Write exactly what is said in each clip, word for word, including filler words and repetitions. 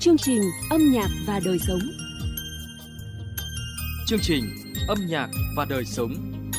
Chương trình Âm nhạc và đời sống. Chương trình Âm nhạc và đời sống.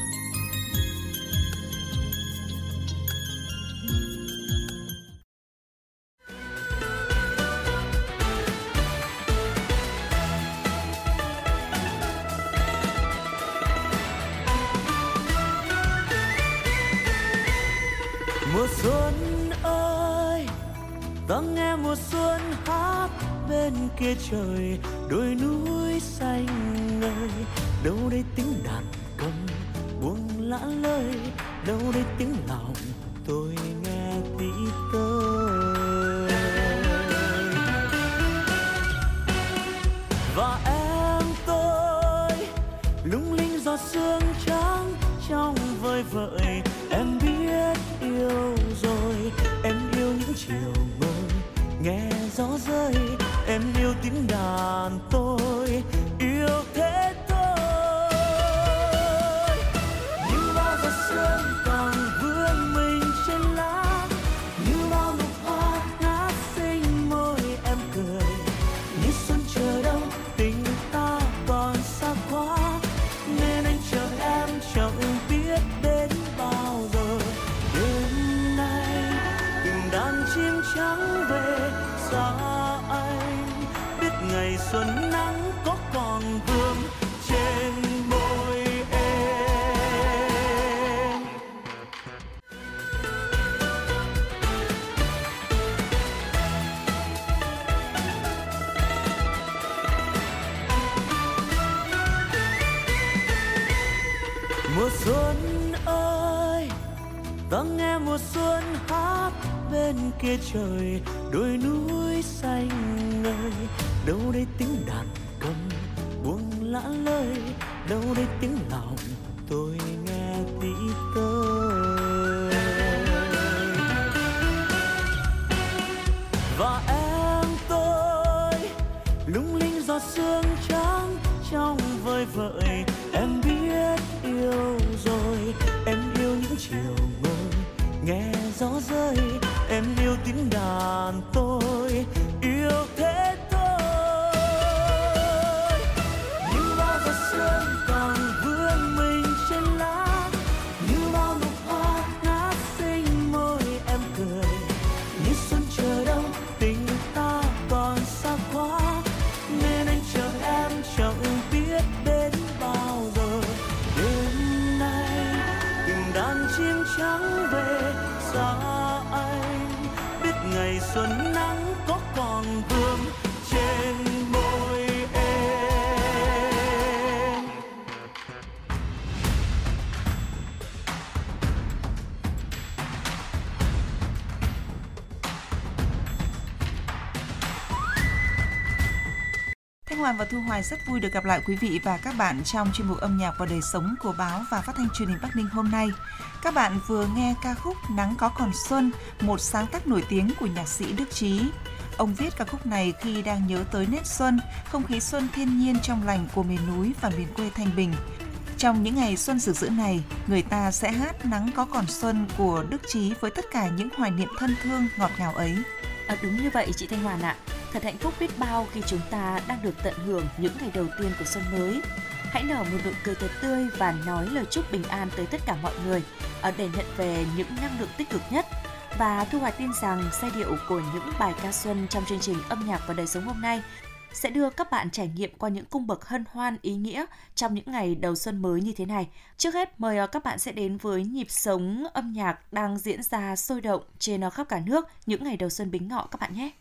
Mùa xuân ơi, ta nghe mùa xuân hát bên kia trời, đồi núi xanh ngời. Đâu đây tiếng đàn cầm buông lã lơi, đâu đây tiếng lòng tôi nghe tí tơi. Và em tôi lung linh giọt sương trắng trong vơi vợi. Em biết yêu rồi, em yêu những chiều mơ nghe gió rơi. Em yêu tiếng đàn tôi, yêu thế thôi. Như bao giọt sương còn vương mình trên lá, như bao nụ hoa ngát xinh môi em cười. Như xuân chờ đâu tình ta còn xa quá, nên anh chờ em chẳng biết đến bao giờ. Đêm nay từng đàn chim trắng về xa anh, biết ngày xuân nắng có còn vương trên môi em. Mùa xuân ơi, ta nghe mùa xuân hát bên kia trời, đồi núi xanh ngời. Đâu đây tiếng đàn cầm buông lã lơi, đâu đây tiếng lòng tôi nghe tí tơi. Và em tôi lung linh giọt sương trắng trong vơi vợi. Em biết yêu rồi, em yêu những chiều mơ nghe gió rơi. Em yêu tiếng đàn tôi, yêu thế thôi. Như bao giọt sương còn vương mình trên lá, như bao nụ hoa ngát xinh môi em cười. Như xuân chờ đâu tình ta còn xa quá, nên anh chờ em chẳng biết đến bao giờ. Đêm nay từng đàn chim trắng về xa anh, biết ngày xuân nắng có còn vương trên môi em. Thanh Hoàn và Thu Hoài rất vui được gặp lại quý vị và các bạn trong chuyên mục Âm nhạc và đời sống của báo và phát thanh truyền hình Bắc Ninh hôm nay. Các bạn vừa nghe ca khúc Nắng có còn xuân, một sáng tác nổi tiếng của nhạc sĩ Đức Trí. Ông viết ca khúc này khi đang nhớ tới nét xuân, không khí xuân thiên nhiên trong lành của miền núi và miền quê Thanh Bình. Trong những ngày xuân rực rỡ này, người ta sẽ hát Nắng có còn xuân của Đức Trí với tất cả những hoài niệm thân thương ngọt ngào ấy. À, đúng như vậy chị Thanh Hoàn ạ. Thật hạnh phúc biết bao khi chúng ta đang được tận hưởng những ngày đầu tiên của xuân mới. Hãy nở một nụ cười thật tươi và nói lời chúc bình an tới tất cả mọi người để nhận về những năng lượng tích cực nhất. Và Thu Hoài tin rằng giai điệu của những bài ca xuân trong chương trình Âm nhạc và đời sống hôm nay sẽ đưa các bạn trải nghiệm qua những cung bậc hân hoan ý nghĩa trong những ngày đầu xuân mới như thế này. Trước hết, mời các bạn sẽ đến với nhịp sống âm nhạc đang diễn ra sôi động trên khắp cả nước những ngày đầu xuân Bính Ngọ các bạn nhé.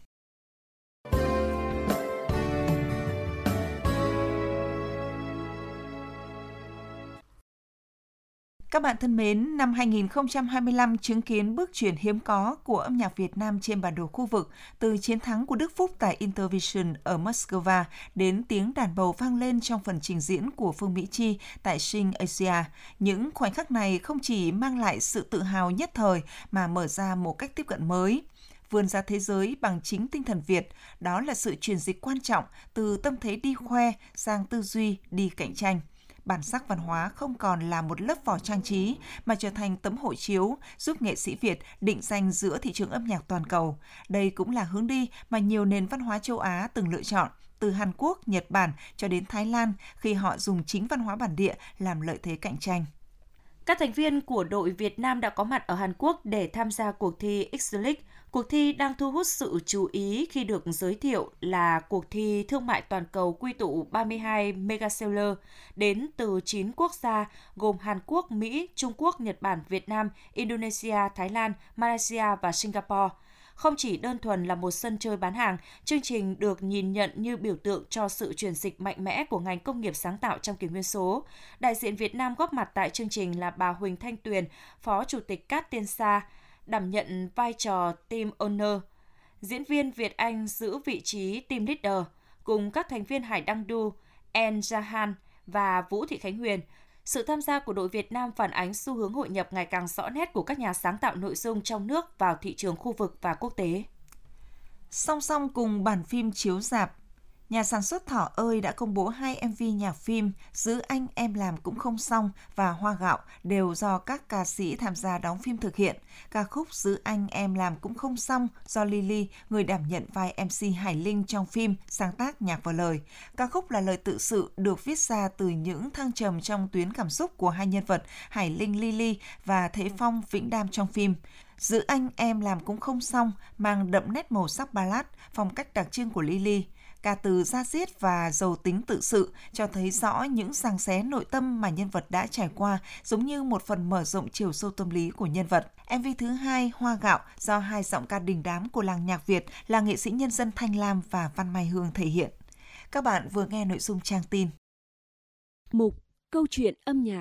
Các bạn thân mến, năm hai không hai lăm chứng kiến bước chuyển hiếm có của âm nhạc Việt Nam trên bản đồ khu vực, từ chiến thắng của Đức Phúc tại Intervision ở Moscow đến tiếng đàn bầu vang lên trong phần trình diễn của Phương Mỹ Chi tại Sing Asia. Những khoảnh khắc này không chỉ mang lại sự tự hào nhất thời mà mở ra một cách tiếp cận mới. Vươn ra thế giới bằng chính tinh thần Việt, đó là sự chuyển dịch quan trọng từ tâm thế đi khoe sang tư duy đi cạnh tranh. bản sắc văn hóa không còn là một lớp vỏ trang trí mà trở thành tấm hộ chiếu giúp nghệ sĩ Việt định danh giữa thị trường âm nhạc toàn cầu. Đây cũng là hướng đi mà nhiều nền văn hóa châu Á từng lựa chọn, từ Hàn Quốc, Nhật Bản cho đến Thái Lan khi họ dùng chính văn hóa bản địa làm lợi thế cạnh tranh. Các thành viên của đội Việt Nam đã có mặt ở Hàn Quốc để tham gia cuộc thi X-League. Cuộc thi đang thu hút sự chú ý khi được giới thiệu là cuộc thi thương mại toàn cầu quy tụ ba mươi hai mega seller đến từ chín quốc gia gồm Hàn Quốc, Mỹ, Trung Quốc, Nhật Bản, Việt Nam, Indonesia, Thái Lan, Malaysia và Singapore. Không chỉ đơn thuần là một sân chơi bán hàng, chương trình được nhìn nhận như biểu tượng cho sự chuyển dịch mạnh mẽ của ngành công nghiệp sáng tạo trong kỷ nguyên số. Đại diện Việt Nam góp mặt tại chương trình là bà Huỳnh Thanh Tuyền, Phó Chủ tịch Cát Tiên Sa, đảm nhận vai trò Team Owner. Diễn viên Việt Anh giữ vị trí Team Leader, cùng các thành viên Hải Đăng Du, En Jahan và Vũ Thị Khánh Huyền. Sự tham gia của đội Việt Nam phản ánh xu hướng hội nhập ngày càng rõ nét của các nhà sáng tạo nội dung trong nước vào thị trường khu vực và quốc tế. Song song cùng bản phim chiếu rạp, nhà sản xuất Thỏ Ơi đã công bố hai em vê nhạc phim Giữ Anh Em Làm Cũng Không Xong và Hoa Gạo đều do các ca sĩ tham gia đóng phim thực hiện. Ca khúc Giữ Anh Em Làm Cũng Không Xong do Lily, người đảm nhận vai em xê Hải Linh trong phim, sáng tác nhạc và lời. Ca khúc là lời tự sự được viết ra từ những thăng trầm trong tuyến cảm xúc của hai nhân vật Hải Linh Lily và Thế Phong Vĩnh Đam trong phim. Giữ Anh Em Làm Cũng Không Xong mang đậm nét màu sắc ballad, phong cách đặc trưng của Lily. Ca từ da diết và giàu tính tự sự cho thấy rõ những giằng xé nội tâm mà nhân vật đã trải qua, giống như một phần mở rộng chiều sâu tâm lý của nhân vật. em vê thứ hai, Hoa Gạo, do hai giọng ca đình đám của làng nhạc Việt là nghệ sĩ nhân dân Thanh Lam và Văn Mai Hương thể hiện. Các bạn vừa nghe nội dung trang tin. Mục Câu chuyện âm nhạc.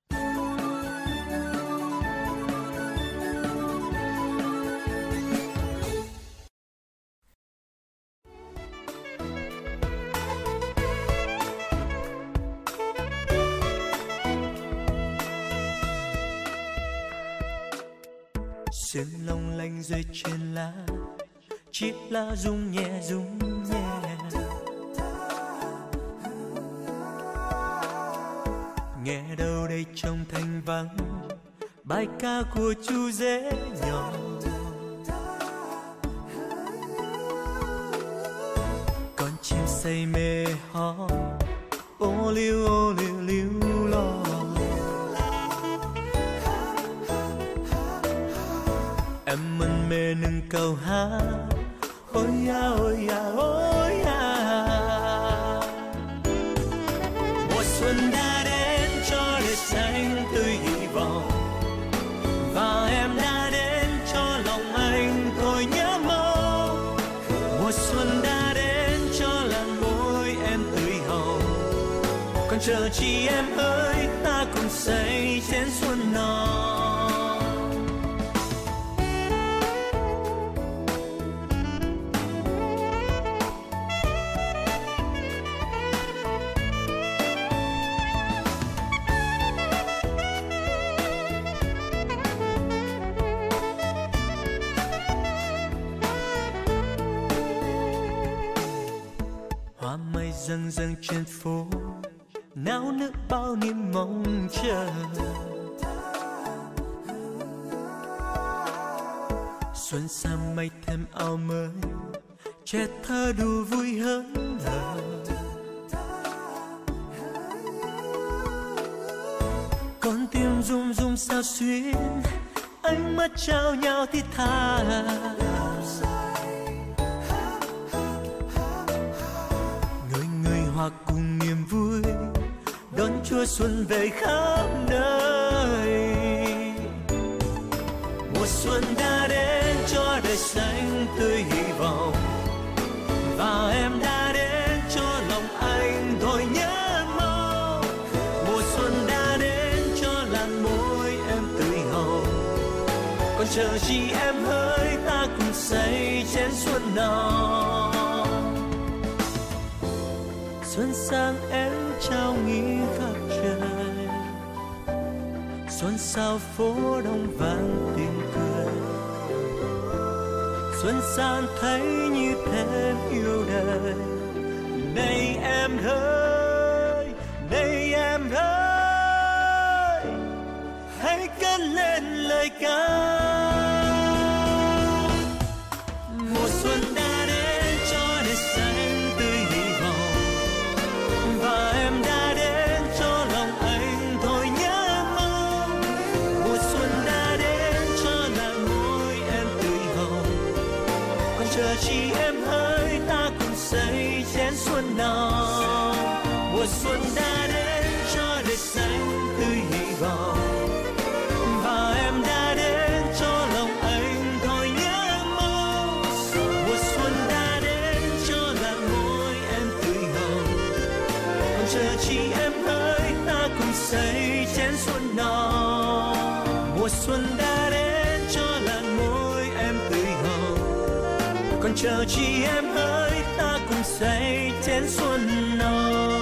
Sương long lanh rơi trên lá, chiếc lá rung nhẹ rung nhẹ. Nghe đâu đây trong thanh vắng, bài ca của chú dế nhỏ. Con chim say mê hót, ô liu ô liu liu lo. Em mân mê nâng câu hát, ôi ya ôi ya ôi ya. Mùa xuân đã đến cho đời xanh tươi hy vọng, và em đã đến cho lòng anh thôi nhớ mong. Mùa xuân đã đến cho làn môi em tươi hồng, còn chờ chi em ơi, ta cùng say chén xuân non. Dâng dâng trên phố, náo nức bao niềm mong chờ. Xuân sang mây thêm áo mới, trẻ thơ đùa vui hớn hở. Con tim rung rung sao xuyên, ánh mắt trao nhau thiết tha. Hòa cùng niềm vui đón Chúa xuân về khắp nơi. Mùa xuân đã đến cho đời xanh tươi hy vọng, và em đã đến cho lòng anh thôi nhớ mong. Mùa xuân đã đến cho làn môi em tươi hồng, còn chờ chi em hỡi, ta cùng say chén xuân non. Xuân sang em trao nghĩ khắp trời, xuân sao phố đông vang tiếng cười. Xuân sang thấy như thêm yêu đời, này em ơi, này em em ơi, hãy cất lên lời ca. Mùa xuân đã đến cho đời xanh tươi hy vọng, và em đã đến cho lòng anh thôi nhớ mong. Mùa xuân đã đến cho làn môi em tươi hồng, còn chờ chi em hỡi, ta cùng xây chén xuân nồng. Mùa xuân đã đến cho đời xanh tươi hy vọng, và em đã đến cho lòng anh thôi nhớ mong. Mùa xuân đã đến cho làn môi em tươi hồng, còn chờ chi em hỡi, ta cùng xây chén xuân nồng. Mùa xuân đã đến cho làn môi em tươi hồng, còn chờ chi em hỡi, ta cùng xây chén xuân nồng.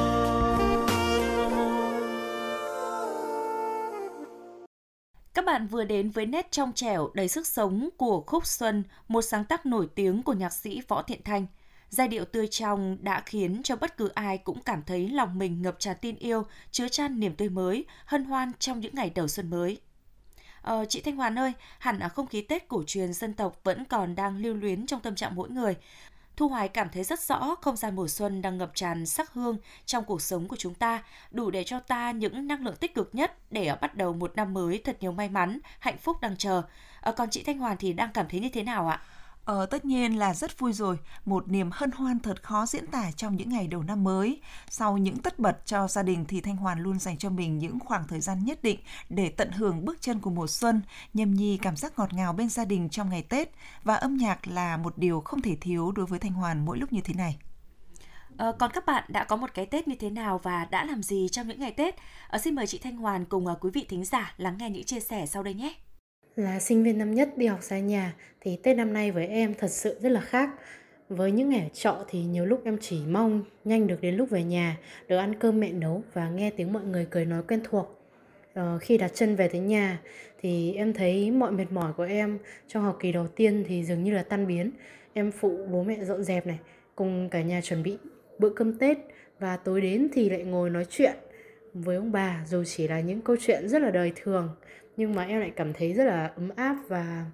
Các bạn vừa đến với nét trong trẻo đầy sức sống của khúc Xuân, một sáng tác nổi tiếng của nhạc sĩ Võ Thiện Thanh. Giai điệu tươi trong đã khiến cho bất cứ ai cũng cảm thấy lòng mình ngập tràn tin yêu, chứa chan niềm tươi mới, hân hoan trong những ngày đầu xuân mới. Ờ, chị Thanh Hoàn ơi, hẳn là không khí Tết cổ truyền dân tộc vẫn còn đang lưu luyến trong tâm trạng mỗi người. Thu Hoài cảm thấy rất rõ không gian mùa xuân đang ngập tràn sắc hương trong cuộc sống của chúng ta, đủ để cho ta những năng lượng tích cực nhất để bắt đầu một năm mới thật nhiều may mắn, hạnh phúc đang chờ. À, còn chị Thanh Hoàn thì đang cảm thấy như thế nào ạ? Ờ, tất nhiên là rất vui rồi, một niềm hân hoan thật khó diễn tả trong những ngày đầu năm mới. Sau những tất bật cho gia đình thì Thanh Hoàn luôn dành cho mình những khoảng thời gian nhất định để tận hưởng bước chân của mùa xuân, nhâm nhi cảm giác ngọt ngào bên gia đình trong ngày Tết, và âm nhạc là một điều không thể thiếu đối với Thanh Hoàn mỗi lúc như thế này. À, còn các bạn đã có một cái Tết như thế nào và đã làm gì trong những ngày Tết? À, xin mời chị Thanh Hoàn cùng uh, quý vị thính giả lắng nghe những chia sẻ sau đây nhé. Là sinh viên năm nhất đi học xa nhà thì Tết năm nay với em thật sự rất là khác. Với những ngày ở trọ thì nhiều lúc em chỉ mong nhanh được đến lúc về nhà, được ăn cơm mẹ nấu và nghe tiếng mọi người cười nói quen thuộc. Ờ, khi đặt chân về tới nhà thì em thấy mọi mệt mỏi của em trong học kỳ đầu tiên thì dường như là tan biến. Em phụ bố mẹ dọn dẹp này, cùng cả nhà chuẩn bị bữa cơm Tết, và tối đến thì lại ngồi nói chuyện với ông bà, dù chỉ là những câu chuyện rất là đời thường, nhưng mà em lại cảm thấy rất là ấm áp và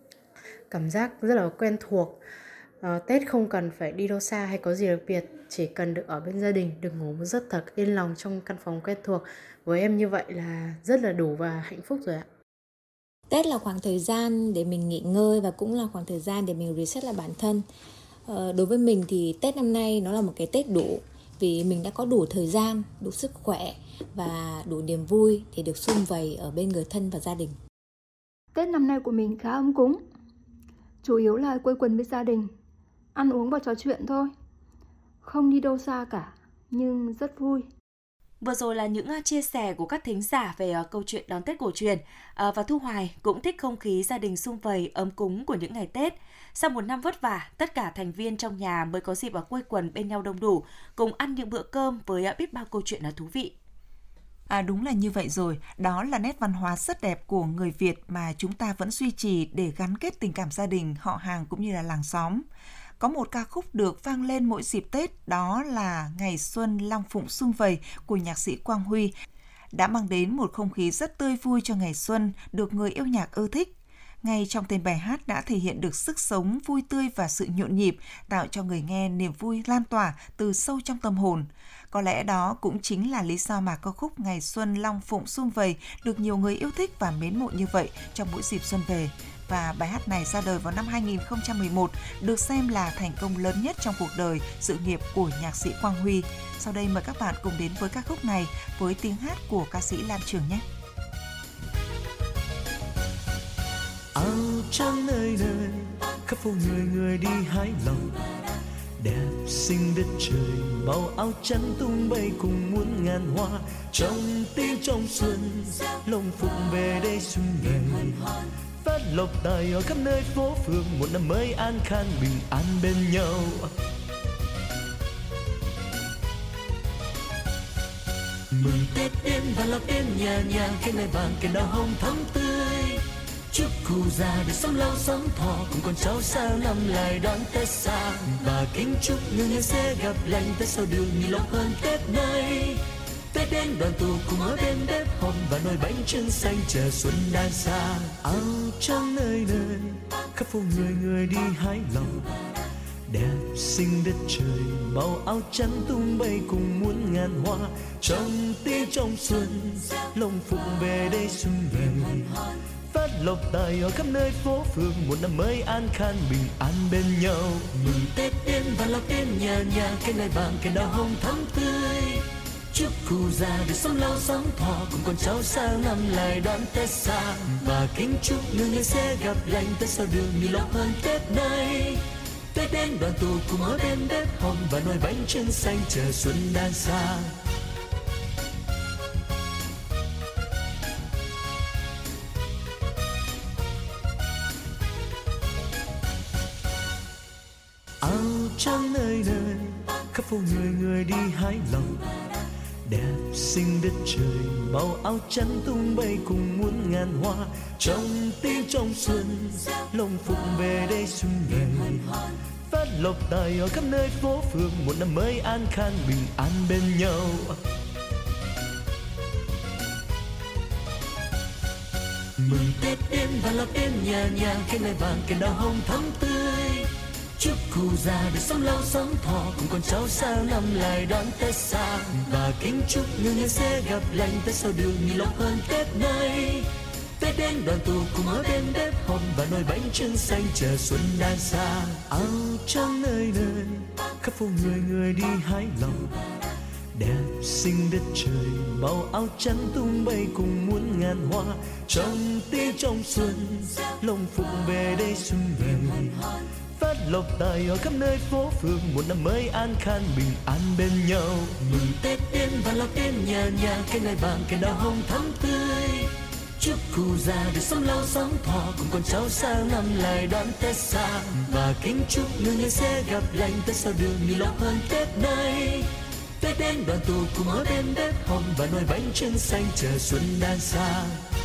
cảm giác rất là quen thuộc. à, Tết không cần phải đi đâu xa hay có gì đặc biệt, chỉ cần được ở bên gia đình, được ngủ một giấc thật yên lòng trong căn phòng quen thuộc. Với em như vậy là rất là đủ và hạnh phúc rồi ạ. Tết là khoảng thời gian để mình nghỉ ngơi và cũng là khoảng thời gian để mình reset lại bản thân. à, Đối với mình thì Tết năm nay nó là một cái Tết đủ, vì mình đã có đủ thời gian, đủ sức khỏe và đủ niềm vui để được sum vầy ở bên người thân và gia đình. Tết năm nay của mình khá ấm cúng, chủ yếu là quây quần với gia đình, ăn uống và trò chuyện thôi. Không đi đâu xa cả, nhưng rất vui. Vừa rồi là những chia sẻ của các thính giả về câu chuyện đón Tết cổ truyền. À, và Thu Hoài cũng thích không khí gia đình sum vầy ấm cúng của những ngày Tết. Sau một năm vất vả, tất cả thành viên trong nhà mới có dịp ở quây quần bên nhau đông đủ, cùng ăn những bữa cơm với biết bao câu chuyện thú vị. À, đúng là như vậy rồi, đó là nét văn hóa rất đẹp của người Việt mà chúng ta vẫn duy trì để gắn kết tình cảm gia đình, họ hàng cũng như là làng xóm. Có một ca khúc được vang lên mỗi dịp Tết, đó là Ngày Xuân Long Phụng Sum Vầy của nhạc sĩ Quang Huy, đã mang đến một không khí rất tươi vui cho ngày xuân, được người yêu nhạc ưa thích. Ngay trong tên bài hát đã thể hiện được sức sống vui tươi và sự nhộn nhịp, tạo cho người nghe niềm vui lan tỏa từ sâu trong tâm hồn. Có lẽ đó cũng chính là lý do mà ca khúc Ngày Xuân Long Phụng Sum Vầy được nhiều người yêu thích và mến mộ như vậy trong mỗi dịp xuân về. Và bài hát này ra đời vào năm hai nghìn không trăm mười một, được xem là thành công lớn nhất trong cuộc đời, sự nghiệp của nhạc sĩ Quang Huy. Sau đây mời các bạn cùng đến với ca khúc này với tiếng hát của ca sĩ Lan Trường nhé. Áo trắng nơi nơi, khắp phố người người đi hái lòng. Đẹp xinh đất trời, màu áo trắng tung bay cùng muôn ngàn hoa. Trong tiếng trong xuân, Long Phụng về đây xuân ngày. Phát lộc tài ở khắp nơi phố phường, một năm mới an khang bình an bên nhau. Mừng Tết đến và lộc đến nhà nhà, cây mai vàng cây đào hồng thắm tươi. Chúc cụ già được sống lâu sống thọ, cùng con cháu sang năm lại đón Tết xa. Và kính chúc người người sẽ gặp lành Tết sau đường nhiều lộc hơn Tết nay. Tết đến đoàn tụ cùng ở bên bếp hồng và nồi bánh trưng xanh chờ xuân đang xa. Áo trắng nơi nơi khắp phố người người đi hái lòng, đẹp xinh đất trời màu áo trắng tung bay cùng muôn ngàn hoa. Trong tiếng trong xuân lòng phụng về đây xuân về, phát lộc tài ở khắp nơi phố phường, một năm mới an khang bình an bên nhau. Mừng Tết đến và lộc đến nhà nhà, cây lai vàng cây đào hồng thắm tươi. Chúc cụ già được sống lâu sống thọ, cùng con cháu sang năm lại đón Tết xa. Và kính chúc người người sẽ gặp lành, Tết sau đường nhiều lộc hơn Tết nay. Tết đến đoàn tụ cùng ở bên bếp hồng và nồi bánh trưng xanh chờ xuân đang xa. Áo trắng nơi nơi khắp phố người người đi hái lòng, đẹp xinh đất trời màu áo trắng tung bay cùng muôn ngàn hoa. Trong tiếng trong xuân lòng phụng về đây xuân về, phát lộc tài ở khắp nơi phố phường, một năm mới an khang bình an bên nhau. Mừng Tết đến và lộc đến nhà nhà, cây lai vàng cây đào hồng thắm tươi. Chúc cụ già được sống lâu sống thọ, cùng con cháu sang năm lại đón Tết xa. Và kính chúc người người sẽ gặp lành, Tết sau đường nhiều lộc hơn Tết nay. Tết đến đoàn tụ cùng ở bên bếp hồng và nồi bánh trưng xanh chờ xuân đang xa. Áo trắng nơi nơi khắp phố người người đi hái lòng, đẹp xinh đất trời màu áo trắng tung bay cùng muôn ngàn hoa. Trong tiếng trong xuân lòng phụng về đây xuân về, phát lộc tài ở khắp nơi phố phường, một năm mới an khang bình an bên nhau. Mừng Tết đến và lộc đến nhà nhà, cây lai vàng cây đào hồng thắm tươi. Chúc cụ già được sống lâu sống thọ, cùng con cháu sang năm lại đón Tết xa. Và kính chúc người người sẽ gặp lành, Tết sau đường nhiều lộc hơn Tết nay. Tết đến đoàn tụ cùng ở bên bếp hồng và nồi bánh trưng xanh chờ xuân đang xa.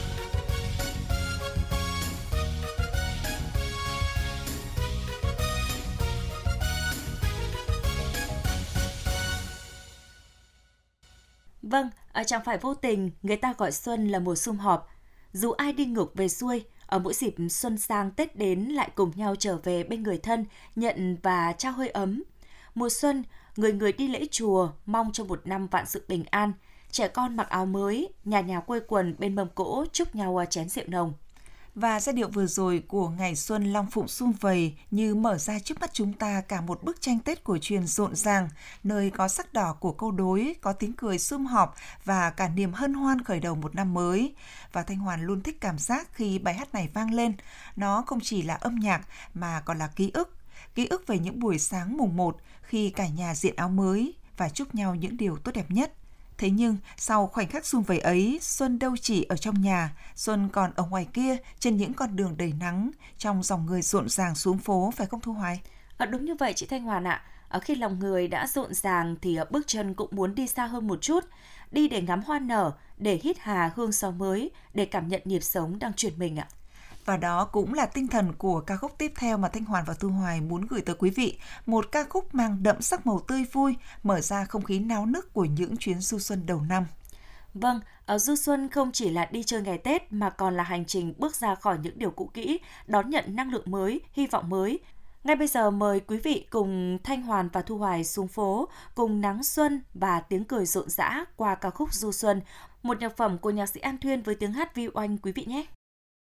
Vâng, chẳng phải vô tình người ta gọi xuân là mùa sum họp. Dù ai đi ngược về xuôi, ở mỗi dịp xuân sang Tết đến lại cùng nhau trở về bên người thân, nhận và trao hơi ấm. Mùa xuân, người người đi lễ chùa, mong cho một năm vạn sự bình an. Trẻ con mặc áo mới, nhà nhà quây quần bên mâm cỗ chúc nhau chén rượu nồng. Và giai điệu vừa rồi của Ngày Xuân Long Phụng sum vầy như mở ra trước mắt chúng ta cả một bức tranh Tết cổ truyền rộn ràng, nơi có sắc đỏ của câu đối, có tiếng cười sum họp và cả niềm hân hoan khởi đầu một năm mới. Và Thanh Hoàn luôn thích cảm giác khi bài hát này vang lên. Nó không chỉ là âm nhạc mà còn là ký ức. Ký ức về những buổi sáng mùng một khi cả nhà diện áo mới và chúc nhau những điều tốt đẹp nhất. Thế nhưng, sau khoảnh khắc sum vầy ấy, Xuân đâu chỉ ở trong nhà, Xuân còn ở ngoài kia, trên những con đường đầy nắng, trong dòng người rộn ràng xuống phố, phải không Thu Hoài? À, đúng như vậy chị Thanh Hoàn ạ. Ở khi lòng người đã rộn ràng thì bước chân cũng muốn đi xa hơn một chút, đi để ngắm hoa nở, để hít hà hương gió mới, để cảm nhận nhịp sống đang chuyển mình ạ. Và đó cũng là tinh thần của ca khúc tiếp theo mà Thanh Hoàn và Thu Hoài muốn gửi tới quý vị. Một ca khúc mang đậm sắc màu tươi vui, mở ra không khí náo nức của những chuyến du xuân đầu năm. Vâng, ở du xuân không chỉ là đi chơi ngày Tết mà còn là hành trình bước ra khỏi những điều cũ kỹ, đón nhận năng lượng mới, hy vọng mới. Ngay bây giờ mời quý vị cùng Thanh Hoàn và Thu Hoài xuống phố, cùng nắng xuân và tiếng cười rộn rã qua ca khúc Du Xuân, một nhạc phẩm của nhạc sĩ An Thuyên với tiếng hát vi oanh quý vị nhé.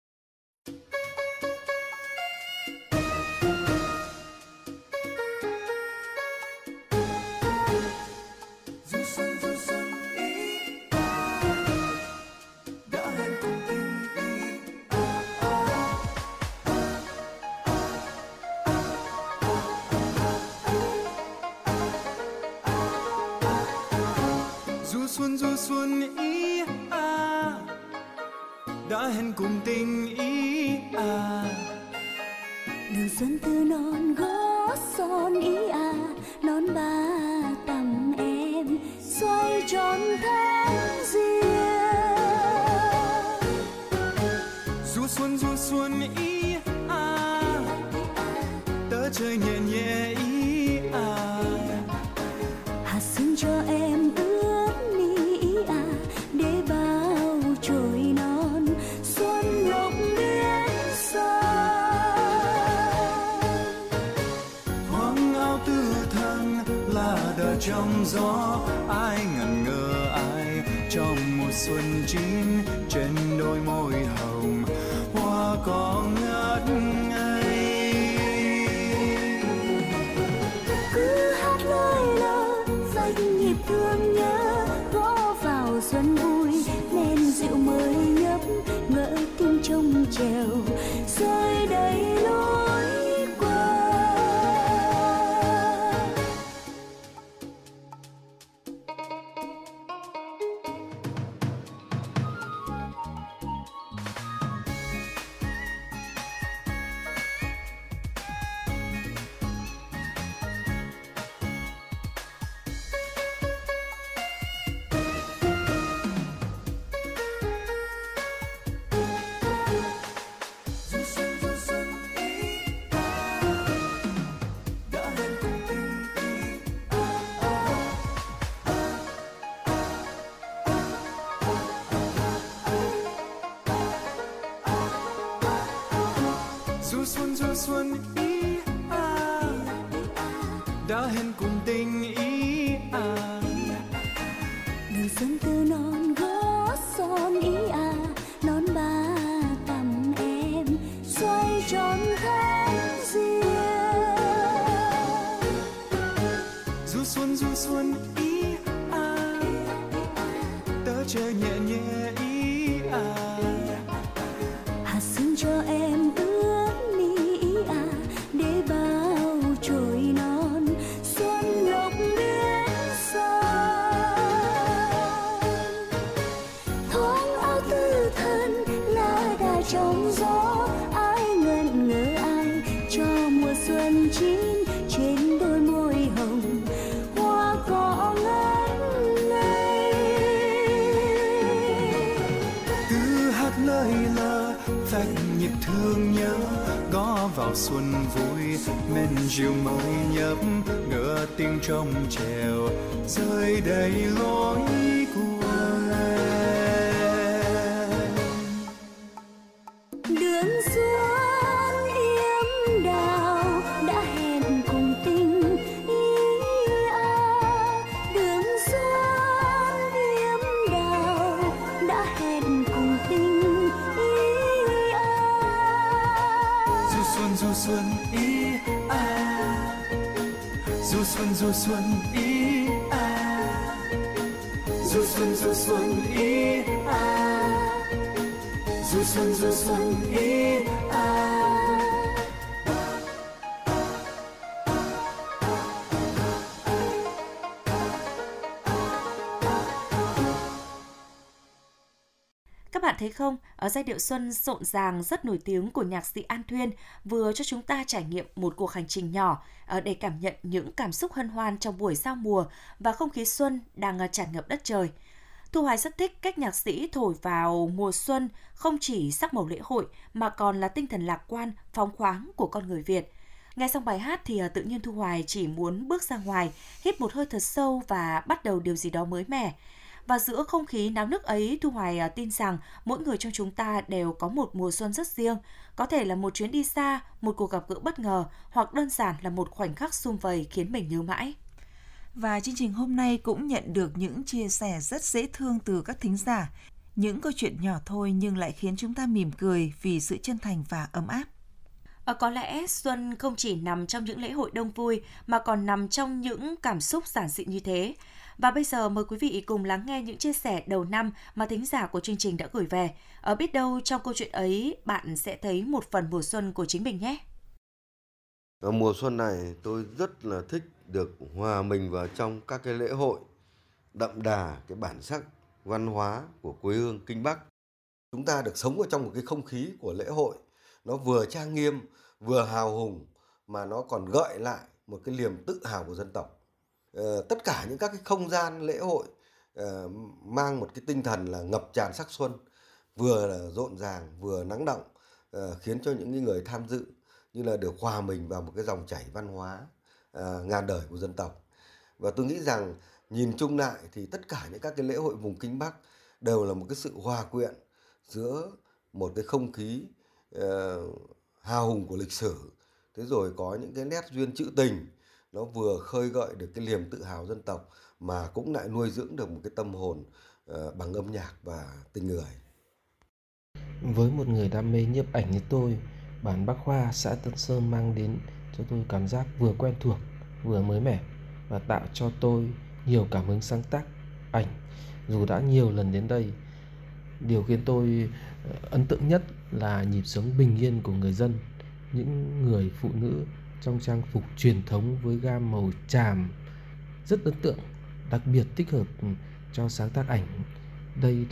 Xuân du xuân ý à, đã hẹn cùng tình ý à. Đường xuân từ non gót son ý à, non ba tầm em xoay tròn tháng riêng. Du xuân du xuân ý à, tớ chơi nhẹ nhẹ ý à. Hạt sương cho em ướt mi ý trong gió, ai ngẩn ngơ ai trong mùa xuân chín, trên đôi môi hồng hoa cỏ ngát ngây. Cứ hát lời lơ phách nhịp thương nhớ, gõ vào xuân vui men rượu mới nhấp, ngỡ tim trông trèo rơi đầy lối qua. Du xuân du xuân ý à, đã hẹn cùng tình ý à. Đường xuân từ non gót son ý à, nón ba tầm em xoay tròn tháng riêng. Du xuân du xuân ý à, tớ chơi nhẹ nhẹ ý à. Hạt sương cho em ướt mi ý à, để bao trôi non xuân lộc biến son. Thoáng áo tư thân lá đà trong gió, ai ngẩn ngơ ai cho mùa xuân chín, trên đôi môi hồng hoa cỏ ngát ngây. Cứ hát lời lơ phách nhịp thương nhớ, gõ vào xuân vui men rượu môi nhấp, ngỡ tiếng trong trèo rơi đầy lối của em. Đường xuân yếm đào đã hẹn cùng tình ý à, đường xuân yếm đào đã hẹn cùng tình ý à. Du xuân du xuân ý à, du xuân du xuân ý à, du xuân du xuân ý à, du xuân du xuân ý à. Các bạn thấy không, ở giai điệu xuân rộn ràng rất nổi tiếng của nhạc sĩ An Thuyên vừa cho chúng ta trải nghiệm một cuộc hành trình nhỏ để cảm nhận những cảm xúc hân hoan trong buổi giao mùa và không khí xuân đang tràn ngập đất trời. Thu Hoài rất thích cách nhạc sĩ thổi vào mùa xuân không chỉ sắc màu lễ hội mà còn là tinh thần lạc quan, phóng khoáng của con người Việt. Nghe xong bài hát thì tự nhiên Thu Hoài chỉ muốn bước ra ngoài, hít một hơi thật sâu và bắt đầu điều gì đó mới mẻ. Và giữa không khí náo nức ấy, Thu Hoài tin rằng mỗi người trong chúng ta đều có một mùa xuân rất riêng. Có thể là một chuyến đi xa, một cuộc gặp gỡ bất ngờ, hoặc đơn giản là một khoảnh khắc sum vầy khiến mình nhớ mãi. Và chương trình hôm nay cũng nhận được những chia sẻ rất dễ thương từ các thính giả. Những câu chuyện nhỏ thôi nhưng lại khiến chúng ta mỉm cười vì sự chân thành và ấm áp. À, có lẽ xuân không chỉ nằm trong những lễ hội đông vui mà còn nằm trong những cảm xúc giản dị như thế. Và bây giờ mời quý vị cùng lắng nghe những chia sẻ đầu năm mà thính giả của chương trình đã gửi về. Ở biết đâu trong câu chuyện ấy bạn sẽ thấy một phần mùa xuân của chính mình nhé. Ở mùa xuân này tôi rất là thích được hòa mình vào trong các cái lễ hội, đậm đà cái bản sắc văn hóa của quê hương Kinh Bắc. Chúng ta được sống ở trong một cái không khí của lễ hội, nó vừa trang nghiêm, vừa hào hùng mà nó còn gợi lại một cái niềm tự hào của dân tộc. Ờ, tất cả những các cái không gian lễ hội ờ, mang một cái tinh thần là ngập tràn sắc xuân, vừa là rộn ràng, vừa nắng động, ờ, khiến cho những người tham dự như là được hòa mình vào một cái dòng chảy văn hóa ờ, ngàn đời của dân tộc. Và tôi nghĩ rằng nhìn chung lại thì tất cả những các cái lễ hội vùng Kinh Bắc đều là một cái sự hòa quyện giữa một cái không khí uh, hào hùng của lịch sử, thế rồi có những cái nét duyên trữ tình, nó vừa khơi gợi được cái niềm tự hào dân tộc mà cũng lại nuôi dưỡng được một cái tâm hồn uh, bằng âm nhạc và tình người. Với một người đam mê nhiếp ảnh như tôi, bản Bắc Hoa, xã Tân Sơn mang đến cho tôi cảm giác vừa quen thuộc, vừa mới mẻ và tạo cho tôi nhiều cảm hứng sáng tác ảnh. Dù đã nhiều lần đến đây, điều khiến tôi ấn tượng nhất là nhịp sống bình yên của người dân. Những người phụ nữ trong trang phục truyền thống với gam màu tràm rất ấn tượng, đặc biệt thích hợp cho sáng tác ảnh. Đây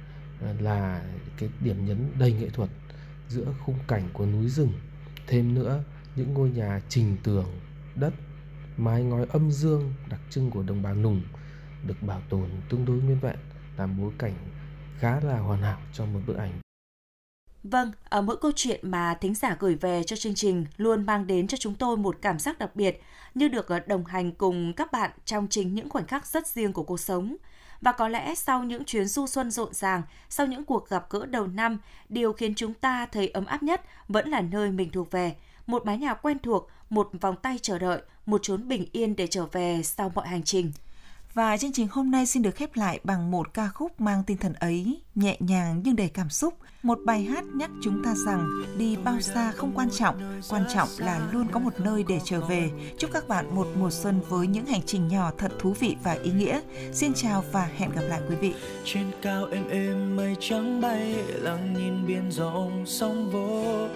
là cái điểm nhấn đầy nghệ thuật giữa khung cảnh của núi rừng. Thêm nữa, những ngôi nhà trình tường đất, mái ngói âm dương đặc trưng của đồng bào Nùng được bảo tồn tương đối nguyên vẹn, làm bối cảnh khá là hoàn hảo cho một bức ảnh. Vâng, ở mỗi câu chuyện mà thính giả gửi về cho chương trình luôn mang đến cho chúng tôi một cảm giác đặc biệt, như được đồng hành cùng các bạn trong chính những khoảnh khắc rất riêng của cuộc sống. Và có lẽ sau những chuyến du xuân rộn ràng, sau những cuộc gặp gỡ đầu năm, điều khiến chúng ta thấy ấm áp nhất vẫn là nơi mình thuộc về. Một mái nhà quen thuộc, một vòng tay chờ đợi, một chốn bình yên để trở về sau mọi hành trình. Và chương trình hôm nay xin được khép lại bằng một ca khúc mang tinh thần ấy, nhẹ nhàng nhưng đầy cảm xúc. Một bài hát nhắc chúng ta rằng đi bao xa không quan trọng, quan trọng là luôn có một nơi để trở về. Chúc các bạn một mùa xuân với những hành trình nhỏ thật thú vị và ý nghĩa. Xin chào và hẹn gặp lại quý vị. Trên cao êm êm mây trắng bay, lặng nhìn biển rộng sóng vỗ.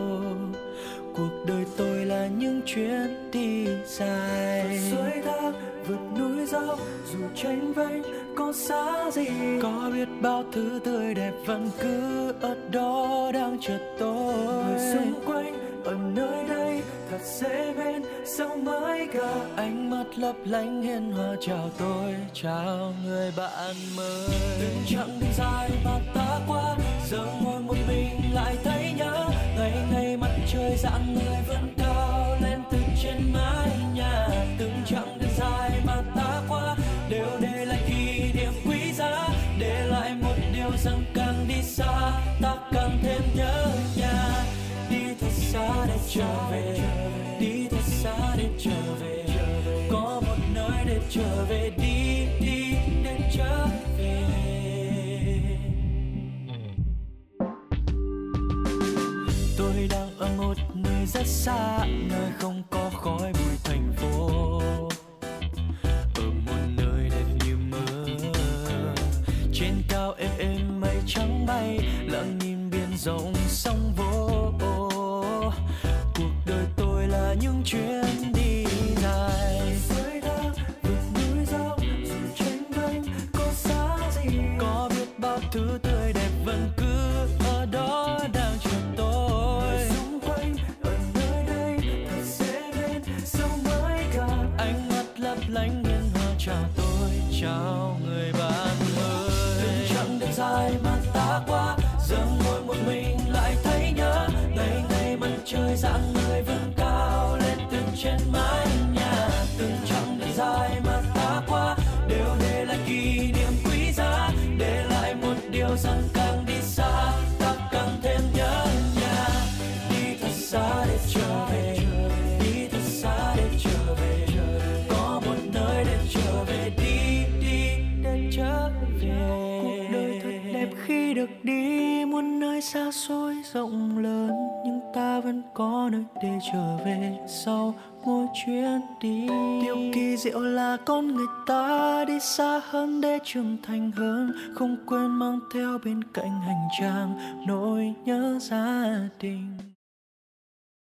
Cuộc đời tôi là những chuyến đi dài, suối thác vượt núi dốc, dù tranh vênh có xa gì, có biết bao thứ tươi đẹp vẫn cứ ở đó đang chờ tôi. Người xung quanh ở nơi đây thật dễ bên, sao mới gặp ánh mắt lấp lánh hiền hòa chào tôi, chào người bạn mới. Từng chặng đường dài mà ta qua, giờ ngồi một mình lại thấy nhớ, ngày ngày mặt trời dạng người vẫn cao lên từ trên mái nhà. Từng chặng đường dài mà ta qua đều để lại kỷ niệm quý giá, để lại một điều rằng càng đi xa ta càng thêm nhớ nhà. Đi thật xa để trở về, đi thật xa để trở về, có một nơi để trở về, đi đi để trở về. Tôi đang ở một nơi rất xa, nơi không có khói bụi thành phố, ở một nơi đẹp như mơ. Trên cao êm êm mây trắng bay, lặng nhìn biển rộng sóng vỗ. Cuộc đời tôi là những chuyến đi dài, suối thác vượt núi dốc, dù tranh vênh có xa gì, có biết bao thứ tươi đẹp vẫn cứ ở đó đang chờ tôi. Xung quanh ở nơi đây thật dễ bên, sao mới gặp ánh mắt lấp lánh hiền hòa chào tôi, chào người bạn ơi. Từng chặng đường dài mà ta qua, giờ ngồi một mình lại thấy nhớ, ngày ngày mặt trời dạng người vẫn cao lên từ trên mái nhà. Từng chặng đường dài mà ta qua đều để lại kỷ niệm quý giá, để lại một điều rằng càng đi xa ta càng thêm nhớ nhà. Đi thật xa để trở về, đi thật xa để trở về, có một nơi để trở về, đi đi để trở về. Cuộc đời thật đẹp khi được đi muôn nơi xa xôi rộng lớn, nhưng ta vẫn có nơi để trở về sau mỗi chuyến đi. Điều kỳ diệu là con người ta đi xa hơn để trưởng thành hơn, không quên mang theo bên cạnh hành trang nỗi nhớ gia đình.